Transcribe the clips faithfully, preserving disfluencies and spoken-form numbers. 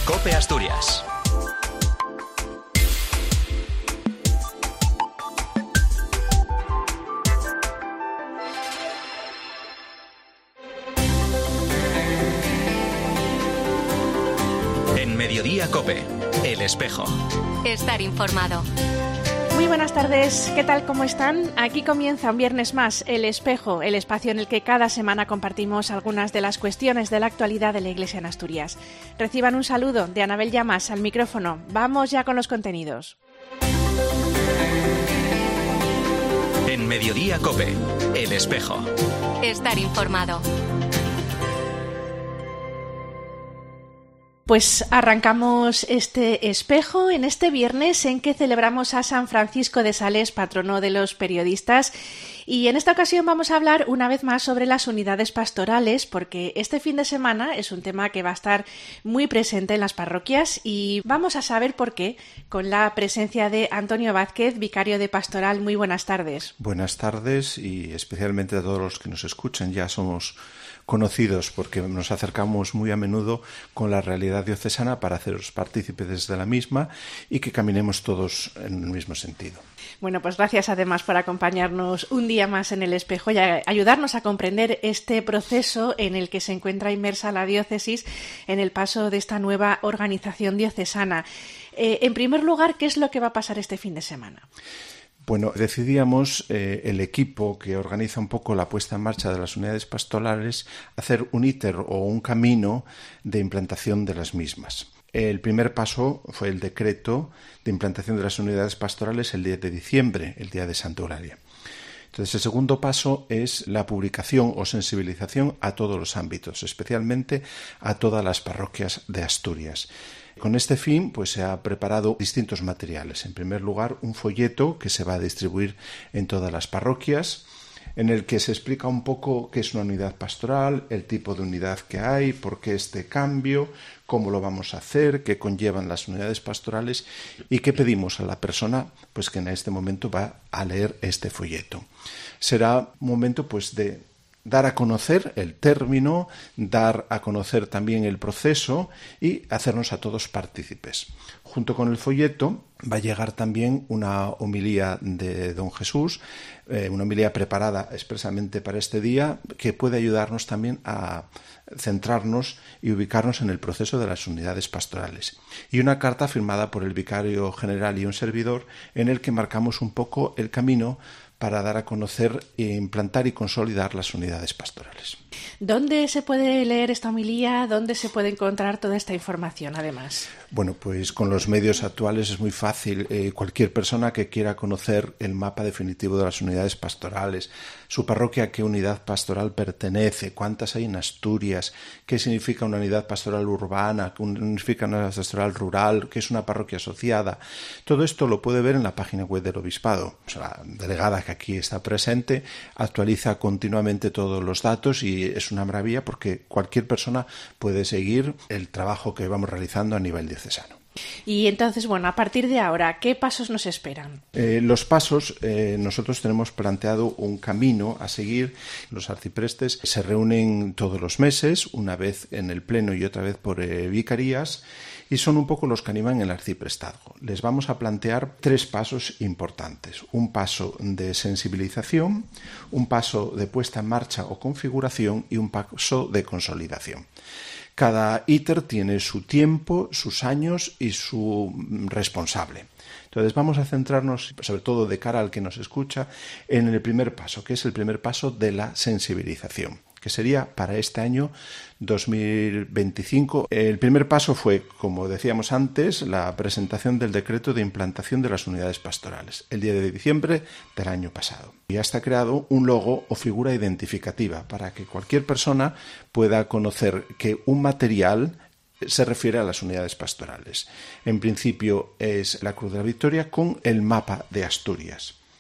COPE Asturias. En Mediodía COPE, El Espejo. Estar informado. Muy buenas tardes, ¿qué tal? ¿Cómo están? Aquí comienza un viernes más El Espejo, el espacio en el que cada semana compartimos algunas de las cuestiones de la actualidad de la Iglesia en Asturias. Reciban un saludo de Anabel Llamas al micrófono. Vamos ya con los contenidos. En Mediodía COPE, El Espejo. Estar informado. Pues arrancamos este espejo en este viernes en que celebramos a San Francisco de Sales, patrono de los periodistas. Y en esta ocasión vamos a hablar una vez más sobre las unidades pastorales, porque este fin de semana es un tema que va a estar muy presente en las parroquias y vamos a saber por qué con la presencia de Antonio Vázquez, vicario de Pastoral. Muy buenas tardes. Buenas tardes y especialmente a todos los que nos escuchan. Ya somos conocidos porque nos acercamos muy a menudo con la realidad diocesana para haceros partícipes de la misma y que caminemos todos en el mismo sentido. Bueno, pues gracias además por acompañarnos un día más en El Espejo y a ayudarnos a comprender este proceso en el que se encuentra inmersa la diócesis en el paso de esta nueva organización diocesana. Eh, en primer lugar, ¿qué es lo que va a pasar este fin de semana? Bueno, decidíamos, eh, el equipo que organiza un poco la puesta en marcha de las unidades pastorales, hacer un íter o un camino de implantación de las mismas. El primer paso fue el decreto de implantación de las unidades pastorales el diez de diciembre, el día de Santa Eulalia. Entonces, el segundo paso es la publicación o sensibilización a todos los ámbitos, especialmente a todas las parroquias de Asturias. Con este fin, pues se ha preparado distintos materiales. En primer lugar, un folleto que se va a distribuir en todas las parroquias, en el que se explica un poco qué es una unidad pastoral, el tipo de unidad que hay, por qué este cambio, cómo lo vamos a hacer, qué conllevan las unidades pastorales y qué pedimos a la persona pues que en este momento va a leer este folleto. Será un momento pues de dar a conocer el término, dar a conocer también el proceso y hacernos a todos partícipes. Junto con el folleto va a llegar también una homilía de Don Jesús, eh, una homilía preparada expresamente para este día, que puede ayudarnos también a centrarnos y ubicarnos en el proceso de las unidades pastorales. Y una carta firmada por el vicario general y un servidor en el que marcamos un poco el camino para dar a conocer, e implantar y consolidar las unidades pastorales. ¿Dónde se puede leer esta homilía? ¿Dónde se puede encontrar toda esta información, además? Bueno, pues con los medios actuales es muy fácil. Eh, cualquier persona que quiera conocer el mapa definitivo de las unidades pastorales, su parroquia, a qué unidad pastoral pertenece, cuántas hay en Asturias, qué significa una unidad pastoral urbana, qué significa una unidad pastoral rural, qué es una parroquia asociada. Todo esto lo puede ver en la página web del Obispado. O sea, la delegada que aquí está presente actualiza continuamente todos los datos y es una maravilla porque cualquier persona puede seguir el trabajo que vamos realizando a nivel diocesano. Y entonces, bueno, a partir de ahora, ¿qué pasos nos esperan? Eh, los pasos, eh, nosotros tenemos planteado un camino a seguir. Los arciprestes se reúnen todos los meses, una vez en el pleno y otra vez por eh, vicarías, y son un poco los que animan el arciprestazgo. Les vamos a plantear tres pasos importantes. Un paso de sensibilización, un paso de puesta en marcha o configuración y un paso de consolidación. Cada íter tiene su tiempo, sus años y su responsable. Entonces vamos a centrarnos, sobre todo de cara al que nos escucha, en el primer paso, que es el primer paso de la sensibilización, que sería para este año dos mil veinticinco. El primer paso fue, como decíamos antes, la presentación del decreto de implantación de las unidades pastorales, el diez de diciembre del año pasado. Ya está creado un logo o figura identificativa para que cualquier persona pueda conocer que un material se refiere a las unidades pastorales. En principio es la Cruz de la Victoria con el mapa de Asturias.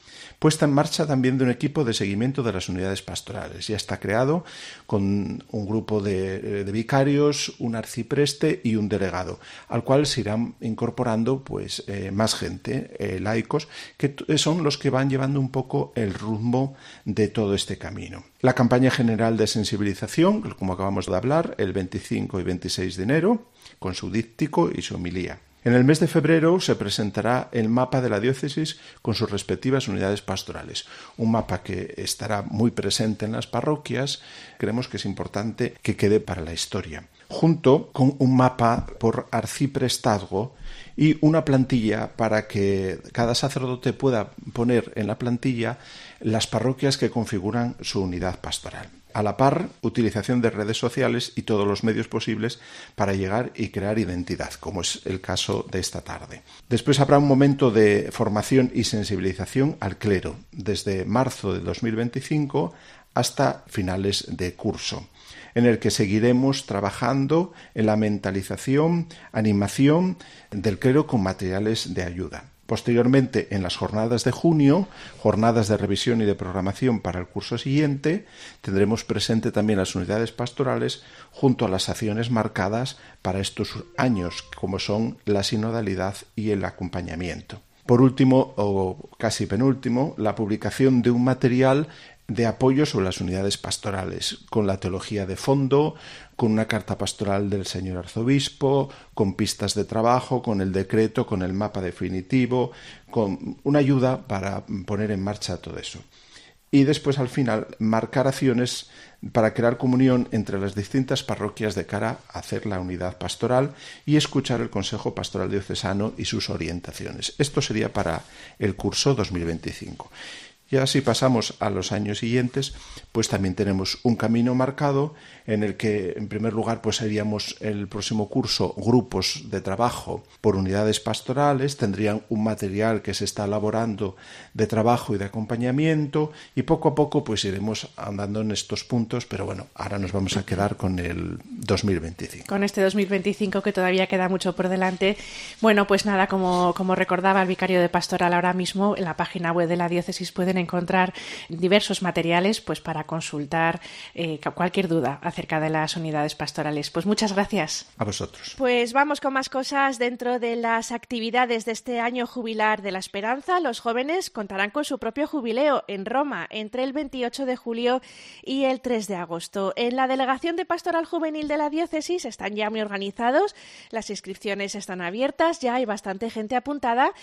Puesta en marcha también de un equipo de seguimiento de las unidades pastorales. Ya está creado con un grupo de, de vicarios, un arcipreste y un delegado, al cual se irán incorporando pues eh, más gente, eh, laicos, que son los que van llevando un poco el rumbo de todo este camino. La campaña general de sensibilización, como acabamos de hablar, el veinticinco y veintiséis de enero, con su díptico y su homilía. En el mes de febrero se presentará el mapa de la diócesis con sus respectivas unidades pastorales, un mapa que estará muy presente en las parroquias. Creemos que es importante que quede para la historia, junto con un mapa por arciprestazgo y una plantilla para que cada sacerdote pueda poner en la plantilla las parroquias que configuran su unidad pastoral. A la par, utilización de redes sociales y todos los medios posibles para llegar y crear identidad, como es el caso de esta tarde. Después habrá un momento de formación y sensibilización al clero, desde marzo de dos mil veinticinco hasta finales de curso, en el que seguiremos trabajando en la mentalización, animación del clero con materiales de ayuda. Posteriormente, en las jornadas de junio, jornadas de revisión y de programación para el curso siguiente, tendremos presente también las unidades pastorales junto a las acciones marcadas para estos años, como son la sinodalidad y el acompañamiento. Por último, o casi penúltimo, la publicación de un material de apoyo sobre las unidades pastorales, con la teología de fondo, con una carta pastoral del señor arzobispo, con pistas de trabajo, con el decreto, con el mapa definitivo, con una ayuda para poner en marcha todo eso. Y después, al final, marcar acciones para crear comunión entre las distintas parroquias de cara a hacer la unidad pastoral y escuchar el Consejo Pastoral Diocesano y sus orientaciones. Esto sería para el curso dos mil veinticinco. Ya si pasamos a los años siguientes, pues también tenemos un camino marcado en el que, en primer lugar, pues haríamos el próximo curso grupos de trabajo por unidades pastorales, tendrían un material que se está elaborando de trabajo y de acompañamiento, y poco a poco pues iremos andando en estos puntos, pero bueno, ahora nos vamos a quedar con el dos mil veinticinco. Con este dos mil veinticinco que todavía queda mucho por delante. Bueno, pues nada, como, como recordaba el vicario de pastoral ahora mismo, en la página web de la diócesis pueden encontrar diversos materiales pues para consultar eh, cualquier duda acerca de las unidades pastorales. Pues muchas gracias. A vosotros. Pues vamos con más cosas. Dentro de las actividades de este año jubilar de la Esperanza, los jóvenes contarán con su propio jubileo en Roma entre el veintiocho de julio y el tres de agosto. En la Delegación de Pastoral Juvenil de la diócesis están ya muy organizados, las inscripciones están abiertas, ya hay bastante gente apuntada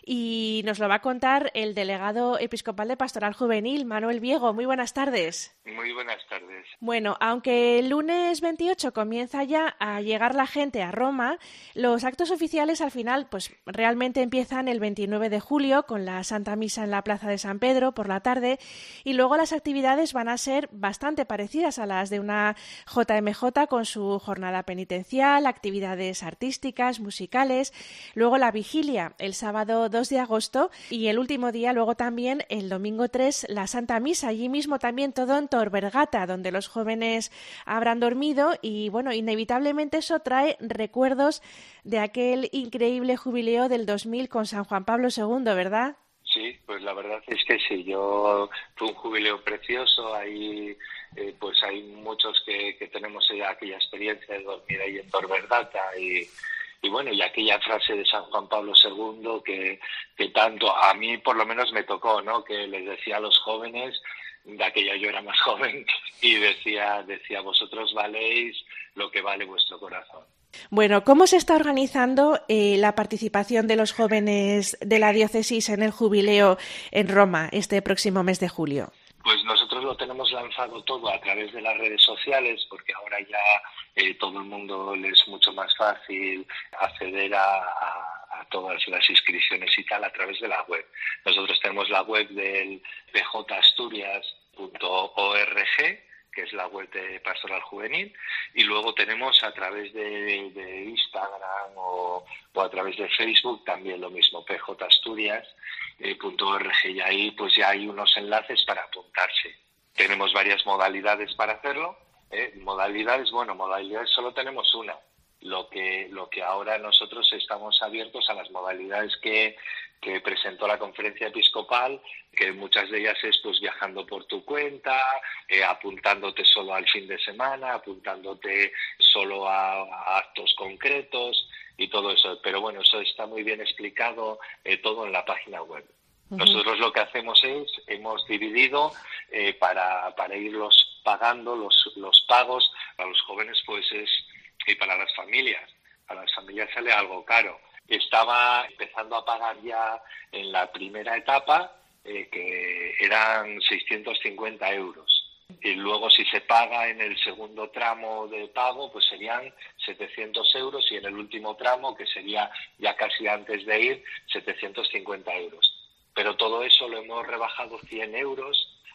y nos lo va a contar el delegado episcopal de Pastoral Juvenil, Manuel Viego. Muy buenas tardes. Muy buenas tardes. Bueno, aunque el lunes veintiocho comienza ya a llegar la gente a Roma, los actos oficiales al final pues realmente empiezan el veintinueve de julio con la Santa Misa en la Plaza de San Pedro por la tarde y luego las actividades van a ser bastante parecidas a las de una J M J con su jornada penitencial, actividades artísticas, musicales, luego la vigilia el sábado dos de agosto y el último día luego también el domingo tres la Santa Misa, allí mismo también todo en Tor Vergata, donde los jóvenes habrán dormido y bueno, inevitablemente eso trae recuerdos de aquel increíble jubileo del dos mil con San Juan Pablo segundo, ¿verdad? Sí, pues la verdad es que sí, yo fue un jubileo precioso, ahí eh, pues hay muchos que, que tenemos ya aquella experiencia de dormir ahí en Tor Vergata y Y bueno, y aquella frase de San Juan Pablo segundo que, que tanto a mí por lo menos me tocó, ¿no? Que les decía a los jóvenes, de aquella yo era más joven, y decía, decía vosotros valéis lo que vale vuestro corazón. Bueno, ¿cómo se está organizando eh, la participación de los jóvenes de la diócesis en el jubileo en Roma este próximo mes de julio? Pues nosotros lo tenemos lanzado todo a través de las redes sociales, porque ahora ya eh, todo el mundo le es mucho más fácil acceder a, a, a todas las inscripciones y tal a través de la web. Nosotros tenemos la web del p j asturias punto org, que es la web de Pastoral Juvenil, y luego tenemos a través de, de Instagram o, o a través de Facebook también lo mismo, p j asturias punto org, y ahí pues ya hay unos enlaces para apuntarse. Tenemos varias modalidades para hacerlo. ¿eh? Modalidades, bueno, modalidades solo tenemos una, Lo que, lo que ahora nosotros estamos abiertos a las modalidades que, que presentó la Conferencia Episcopal, que muchas de ellas es pues viajando por tu cuenta, eh, apuntándote solo al fin de semana, apuntándote solo a, a actos concretos y todo eso. Pero bueno, eso está muy bien explicado eh, todo en la página web. Uh-huh. Nosotros lo que hacemos es, hemos dividido eh, para, para irlos pagando, los, los pagos para los jóvenes pues es... y para las familias. A las familias sale algo caro. Estaba empezando a pagar ya en la primera etapa, eh, que eran seiscientos cincuenta euros. Y luego si se paga en el segundo tramo de pago, pues serían setecientos euros, y en el último tramo, que sería ya casi antes de ir, setecientos cincuenta euros. Pero todo eso lo hemos rebajado cien euros,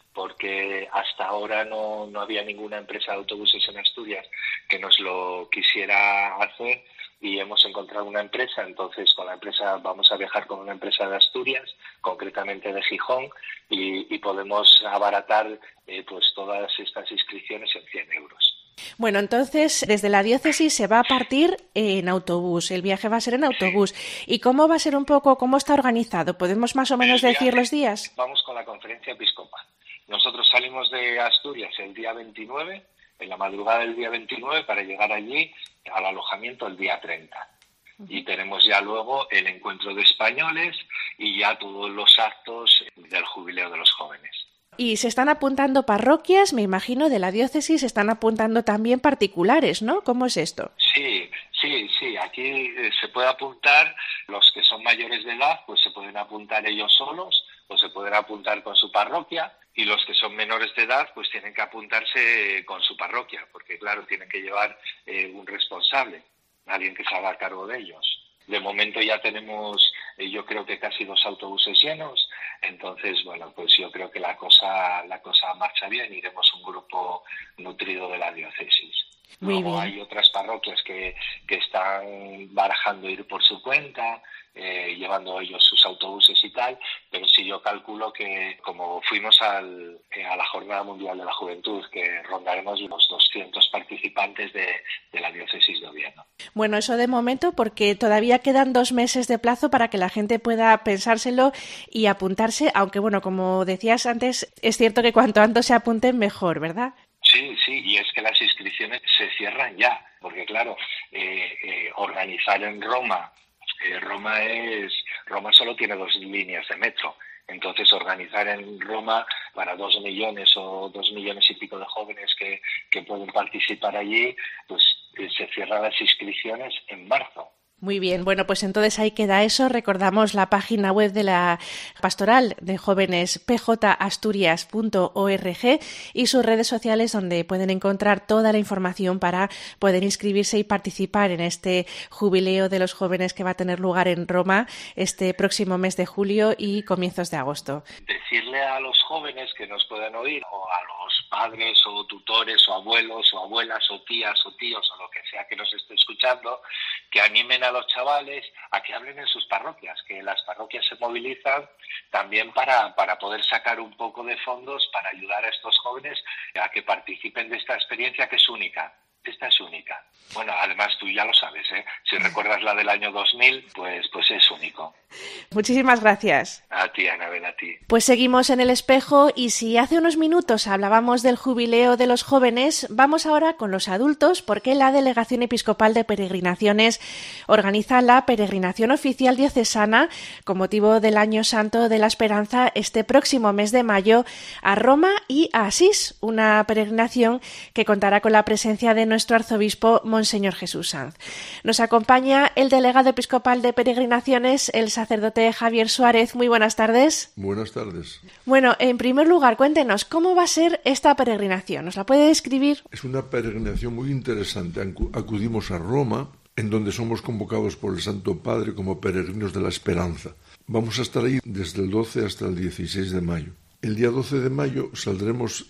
porque hasta ahora no, no había ninguna empresa de autobuses en Asturias que nos lo quisiera hacer, y hemos encontrado una empresa. Entonces con la empresa vamos a viajar con una empresa de Asturias, concretamente de Gijón, y, y podemos abaratar eh, pues todas estas inscripciones en cien euros. Bueno, entonces desde la diócesis se va a partir en autobús, el viaje va a ser en autobús. Sí. ¿Y cómo va a ser un poco, cómo está organizado? ¿Podemos más o menos decir los días? Vamos con la Conferencia Episcopal. Nosotros salimos de Asturias el día veintinueve, en la madrugada del día veintinueve, para llegar allí al alojamiento el día treinta. Uh-huh. Y tenemos ya luego el encuentro de españoles y ya todos los actos del jubileo de los jóvenes. Y se están apuntando parroquias, me imagino, de la diócesis, se están apuntando también particulares, ¿no? ¿Cómo es esto? Sí, sí, sí. Aquí se puede apuntar los que son mayores de edad, pues se pueden apuntar ellos solos, o se pueden apuntar con su parroquia, y los que son menores de edad pues tienen que apuntarse con su parroquia, porque claro, tienen que llevar eh, un responsable, alguien que se haga cargo de ellos. De momento ya tenemos, eh, yo creo que casi dos autobuses llenos, entonces bueno, pues yo creo que la cosa la cosa marcha bien, iremos un grupo nutrido de la diócesis. Muy Luego bien. Hay otras parroquias que, que están barajando ir por su cuenta, eh, llevando ellos sus autobuses y tal, pero sí yo calculo que como fuimos al, eh, a la Jornada Mundial de la Juventud, que rondaremos los doscientos participantes de, de la diócesis de Oviedo. Bueno, eso de momento, porque todavía quedan dos meses de plazo para que la gente pueda pensárselo y apuntarse, aunque bueno, como decías antes, es cierto que cuanto antes se apunten mejor, ¿verdad? Sí, sí, y es que las inscripciones se cierran ya, porque claro, eh, eh, organizar en Roma, eh, Roma es Roma solo tiene dos líneas de metro, entonces organizar en Roma para dos millones o dos millones y pico de jóvenes que, que pueden participar allí, pues eh, se cierran las inscripciones en marzo. Muy bien, bueno, pues entonces ahí queda eso. Recordamos la página web de la Pastoral de Jóvenes, p j asturias punto org, y sus redes sociales, donde pueden encontrar toda la información para poder inscribirse y participar en este jubileo de los jóvenes que va a tener lugar en Roma este próximo mes de julio y comienzos de agosto. Decirle a los jóvenes que nos puedan oír, o a los padres o tutores o abuelos o abuelas o tías o tíos o lo que sea que nos esté escuchando, que animen a los chavales a que hablen en sus parroquias, que las parroquias se movilizan también para, para poder sacar un poco de fondos para ayudar a estos jóvenes a que participen de esta experiencia que es única. Esta es única. Bueno, además tú ya lo sabes, ¿eh? Si recuerdas la del año dos mil, pues, pues es único. Muchísimas gracias. A ti, Anabel, a ti. Pues seguimos en El Espejo, y si hace unos minutos hablábamos del jubileo de los jóvenes, vamos ahora con los adultos, porque la Delegación Episcopal de Peregrinaciones organiza la peregrinación oficial diocesana con motivo del Año Santo de la Esperanza este próximo mes de mayo a Roma y a Asís, una peregrinación que contará con la presencia de nuestro arzobispo Monseñor Jesús Sanz. Nos acompaña el delegado episcopal de Peregrinaciones, el sacerdote Javier Suárez. Muy buenas tardes. Buenas tardes. Bueno, en primer lugar, cuéntenos, ¿cómo va a ser esta peregrinación? ¿Nos la puede describir? Es una peregrinación muy interesante. Acudimos a Roma, en donde somos convocados por el Santo Padre como peregrinos de la esperanza. Vamos a estar ahí desde el doce hasta el dieciséis de mayo. El día doce de mayo saldremos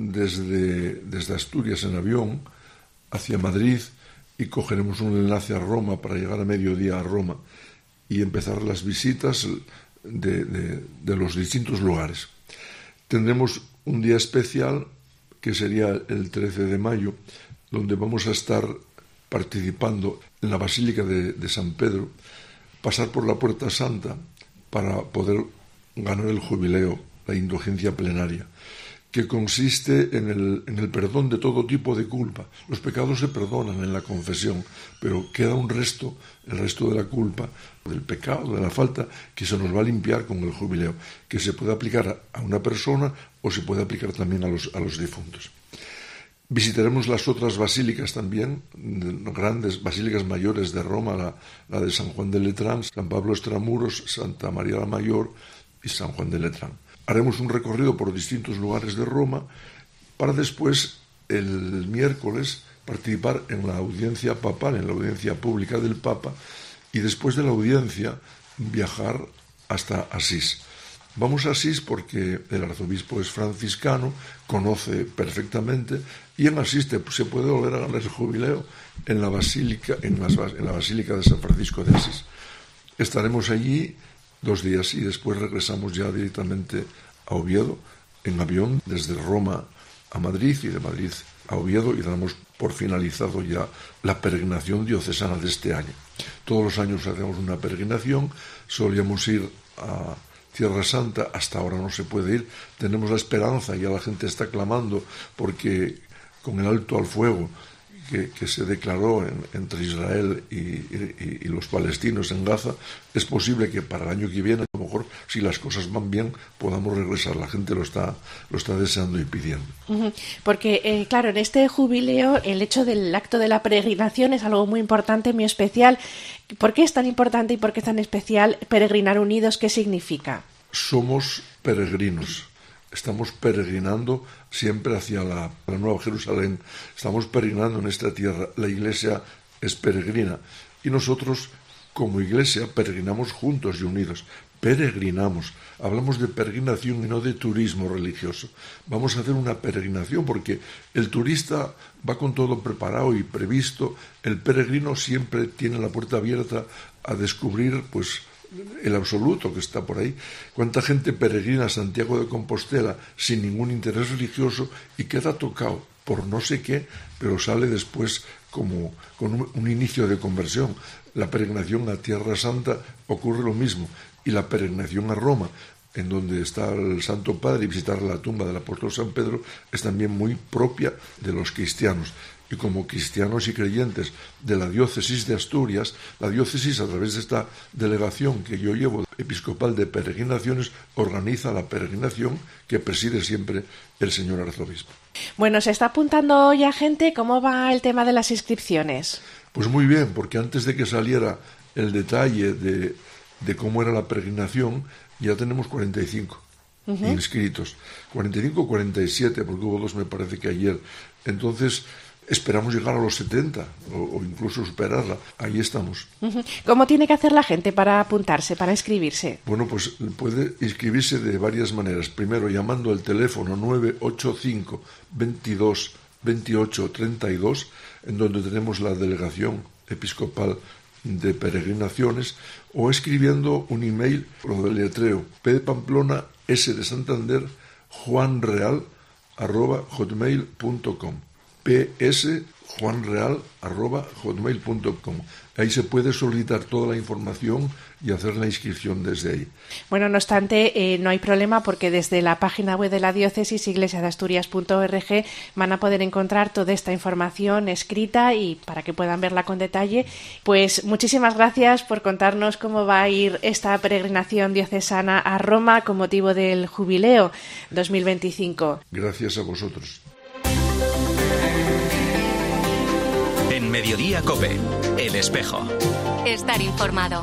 desde, desde Asturias en avión hacia Madrid y cogeremos un enlace a Roma para llegar a mediodía a Roma y empezar las visitas de, de, de los distintos lugares. Tendremos un día especial que sería el trece de mayo, donde vamos a estar participando en la Basílica de, de San Pedro, pasar por la Puerta Santa para poder ganar el jubileo, la indulgencia plenaria, que consiste en el, en el perdón de todo tipo de culpa. Los pecados se perdonan en la confesión, pero queda un resto, el resto de la culpa, del pecado, de la falta, que se nos va a limpiar con el jubileo, que se puede aplicar a una persona o se puede aplicar también a los, a los difuntos. Visitaremos las otras basílicas también, grandes basílicas mayores de Roma, la, la de San Juan de Letrán, San Pablo Extramuros, Santa María la Mayor y San Juan de Letrán. Haremos un recorrido por distintos lugares de Roma para después, el miércoles, participar en la audiencia papal, en la audiencia pública del Papa, y después de la audiencia viajar hasta Asís. Vamos a Asís porque el arzobispo es franciscano, conoce perfectamente, y en Asís se puede volver a ganar el jubileo en la basílica, en, las, en la basílica de San Francisco de Asís. Estaremos allí dos días y después regresamos ya directamente a Oviedo en avión desde Roma a Madrid y de Madrid a Oviedo, y damos por finalizado ya la peregrinación diocesana de este año. Todos los años hacemos una peregrinación, solíamos ir a Tierra Santa, hasta ahora no se puede ir, tenemos la esperanza, ya la gente está clamando porque con el alto al fuego que, que se declaró en, entre Israel y, y, y los palestinos en Gaza, es posible que para el año que viene, a lo mejor, si las cosas van bien, podamos regresar. La gente lo está, lo está deseando y pidiendo. Uh-huh. Porque, eh, claro, en este jubileo, el hecho del acto de la peregrinación es algo muy importante, muy especial. ¿Por qué es tan importante y por qué es tan especial peregrinar unidos? ¿Qué significa? Somos peregrinos. Estamos peregrinando siempre hacia la, la Nueva Jerusalén. Estamos peregrinando en esta tierra. La Iglesia es peregrina. Y nosotros, como Iglesia, peregrinamos juntos y unidos. Peregrinamos. Hablamos de peregrinación y no de turismo religioso. Vamos a hacer una peregrinación porque el turista va con todo preparado y previsto. El peregrino siempre tiene la puerta abierta a descubrir, pues, el absoluto que está por ahí. ¿Cuánta gente peregrina a Santiago de Compostela sin ningún interés religioso y queda tocado por no sé qué, pero sale después como con un, un inicio de conversión? La peregrinación a Tierra Santa ocurre lo mismo, y la peregrinación a Roma, en donde está el Santo Padre, y visitar la tumba del apóstol San Pedro, es también muy propia de los cristianos. Y como cristianos y creyentes de la diócesis de Asturias, la diócesis, a través de esta delegación que yo llevo, episcopal de peregrinaciones, organiza la peregrinación que preside siempre el señor arzobispo. Bueno, se está apuntando ya gente. ¿Cómo va el tema de las inscripciones? Pues muy bien, porque antes de que saliera el detalle de, de cómo era la peregrinación, ya tenemos cuarenta y cinco uh-huh. inscritos. cuarenta y cinco o cuarenta y siete, porque hubo dos, me parece que ayer. Entonces, esperamos llegar a los setenta o, o incluso superarla. Ahí estamos. ¿Cómo tiene que hacer la gente para apuntarse, para inscribirse? Bueno, pues puede inscribirse de varias maneras. Primero, llamando al teléfono nueve ocho cinco, veintidós, veintiocho, treinta y dos, en donde tenemos la delegación episcopal de peregrinaciones, o escribiendo un email, lo del letreo, P de Pamplona, S de Santander, juanreal, arroba hotmail punto com. ps juanreal arroba hotmail punto com. Ahí se puede solicitar toda la información y hacer la inscripción desde ahí. Bueno, no obstante, eh, no hay problema, porque desde la página web de la diócesis, iglesia de asturias punto org, van a poder encontrar toda esta información escrita y para que puedan verla con detalle. Pues muchísimas gracias por contarnos cómo va a ir esta peregrinación diocesana a Roma con motivo del jubileo dos mil veinticinco. Gracias a vosotros. En Mediodía COPE, El Espejo. Estar informado.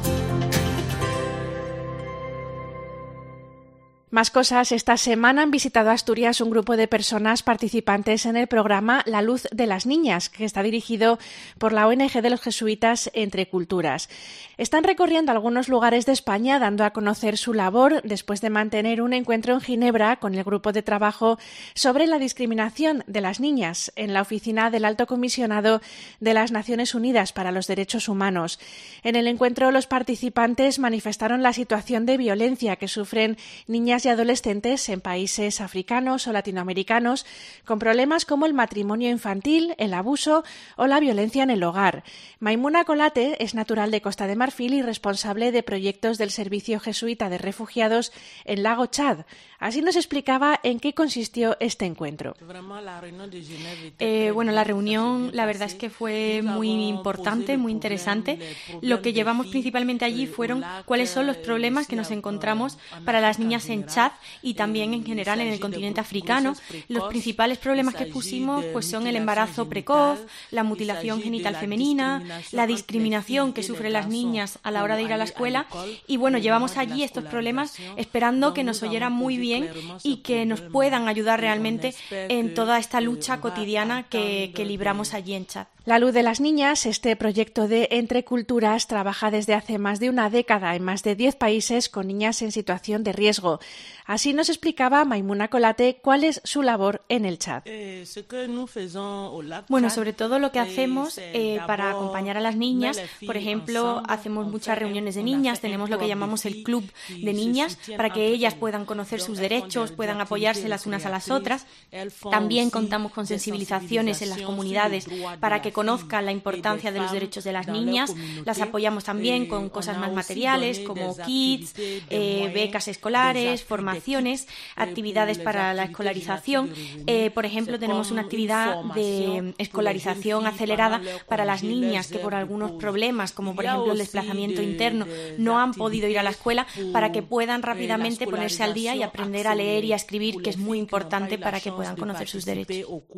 Más cosas. Esta semana han visitado Asturias un grupo de personas participantes en el programa La Luz de las Niñas, que está dirigido por la O N G de los jesuitas Entre Culturas. Están recorriendo algunos lugares de España dando a conocer su labor después de mantener un encuentro en Ginebra con el grupo de trabajo sobre la discriminación de las niñas en la oficina del Alto Comisionado de las Naciones Unidas para los Derechos Humanos. En el encuentro, los participantes manifestaron la situación de violencia que sufren niñas niñas y adolescentes en países africanos o latinoamericanos con problemas como el matrimonio infantil, el abuso o la violencia en el hogar. Maimuna Colate es natural de Costa de Marfil y responsable de proyectos del Servicio Jesuita de Refugiados en Lago Chad. Así nos explicaba en qué consistió este encuentro. Eh, bueno, la reunión la verdad es que fue muy importante, muy interesante. Lo que llevamos principalmente allí fueron cuáles son los problemas que nos encontramos para las niñas en Chad y también en general en el continente africano. Los principales problemas que pusimos pues son el embarazo precoz, la mutilación genital femenina, la discriminación que sufren las niñas a la hora de ir a la escuela. Y bueno, llevamos allí estos problemas esperando que nos oyeran muy bien y que nos puedan ayudar realmente en toda esta lucha cotidiana que, que libramos allí en Chad. La Luz de las Niñas, este proyecto de Entre Culturas, trabaja desde hace más de una década en más de diez países con niñas en situación de riesgo. Así nos explicaba Maimuna Colate cuál es su labor en el Chad. Bueno, sobre todo lo que hacemos eh, para acompañar a las niñas, por ejemplo, hacemos muchas reuniones de niñas, tenemos lo que llamamos el club de niñas, para que ellas puedan conocer sus derechos, puedan apoyarse las unas a las otras. También contamos con sensibilizaciones en las comunidades para que conozcan la importancia de los derechos de las niñas. Las apoyamos también con cosas más materiales como kits, eh, becas escolares, formaciones, actividades para la escolarización. Eh, por ejemplo, tenemos una actividad de escolarización acelerada para las niñas que por algunos problemas, como por ejemplo el desplazamiento interno, no han podido ir a la escuela, para que puedan rápidamente ponerse al día y aprender a leer y a escribir, que es muy importante para que puedan conocer sus derechos.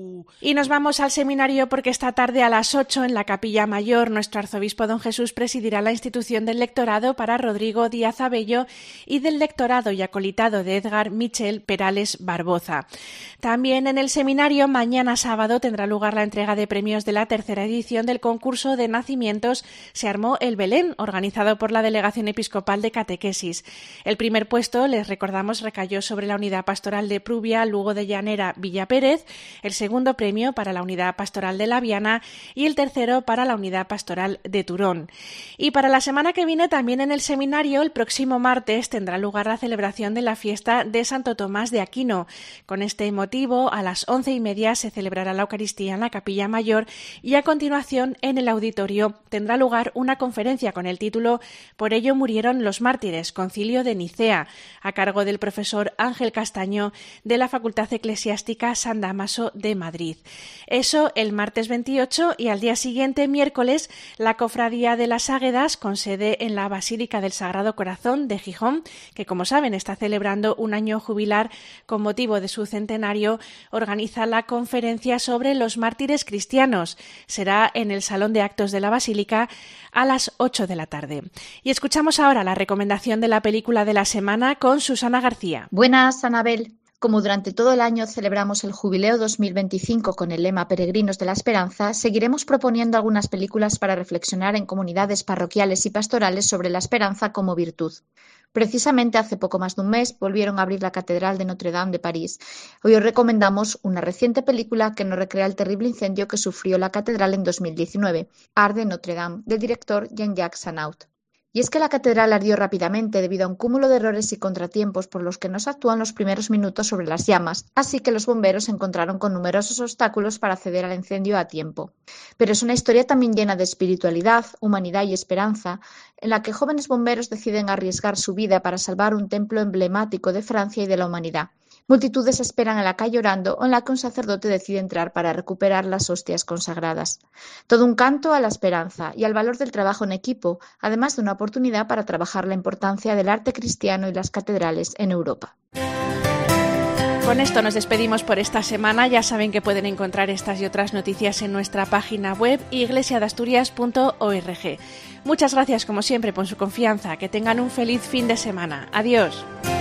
Y nos vamos al seminario porque esta tarde a las ocho en la Capilla Mayor nuestro arzobispo don Jesús presidirá la institución del lectorado para Rodrigo Díaz Abello y del lectorado y acolitado de Edgar Michel Perales Barboza. También en el seminario mañana sábado tendrá lugar la entrega de premios de la tercera edición del concurso de nacimientos Se armó el Belén, organizado por la Delegación Episcopal de Catequesis. El primer puesto, les recordamos, recayó sobre la Unidad Pastoral de Prubia, Lugo de Llanera, Villa Pérez, el segundo premio para la Unidad Pastoral de Laviana y el tercero para la Unidad Pastoral de Turón. Y para la semana que viene también en el seminario, el próximo martes, tendrá lugar la celebración de la fiesta de Santo Tomás de Aquino. Con este motivo, a las once y media se celebrará la Eucaristía en la Capilla Mayor y a continuación en el auditorio tendrá lugar una conferencia con el título Por ello murieron los mártires, Concilio de Nicea, a cargo del profesor Ángel Castaño de la Facultad Eclesiástica San Dámaso de Madrid. Eso el martes veintiocho y al día siguiente, miércoles, la Cofradía de las Águedas, con sede en la Basílica del Sagrado Corazón de Gijón, que como saben está celebrando un año jubilar con motivo de su centenario, organiza la conferencia sobre los mártires cristianos. Será en el Salón de Actos de la Basílica a las ocho de la tarde. Y escuchamos ahora la recomendación de la película de la semana con Susana García. Buenas, Anabel. Como durante todo el año celebramos el Jubileo dos mil veinticinco con el lema Peregrinos de la Esperanza, seguiremos proponiendo algunas películas para reflexionar en comunidades parroquiales y pastorales sobre la esperanza como virtud. Precisamente hace poco más de un mes volvieron a abrir la Catedral de Notre Dame de París. Hoy os recomendamos una reciente película que nos recrea el terrible incendio que sufrió la catedral en dos mil diecinueve, Arde Notre Dame, del director Jean-Jacques Sanaut. Y es que la catedral ardió rápidamente debido a un cúmulo de errores y contratiempos por los que no se actúan los primeros minutos sobre las llamas, así que los bomberos se encontraron con numerosos obstáculos para acceder al incendio a tiempo. Pero es una historia también llena de espiritualidad, humanidad y esperanza, en la que jóvenes bomberos deciden arriesgar su vida para salvar un templo emblemático de Francia y de la humanidad. Multitudes esperan en la calle orando o en la que un sacerdote decide entrar para recuperar las hostias consagradas. Todo un canto a la esperanza y al valor del trabajo en equipo, además de una oportunidad para trabajar la importancia del arte cristiano y las catedrales en Europa. Con esto nos despedimos por esta semana. Ya saben que pueden encontrar estas y otras noticias en nuestra página web iglesia de asturias punto org. Muchas gracias como siempre por su confianza. Que tengan un feliz fin de semana. Adiós.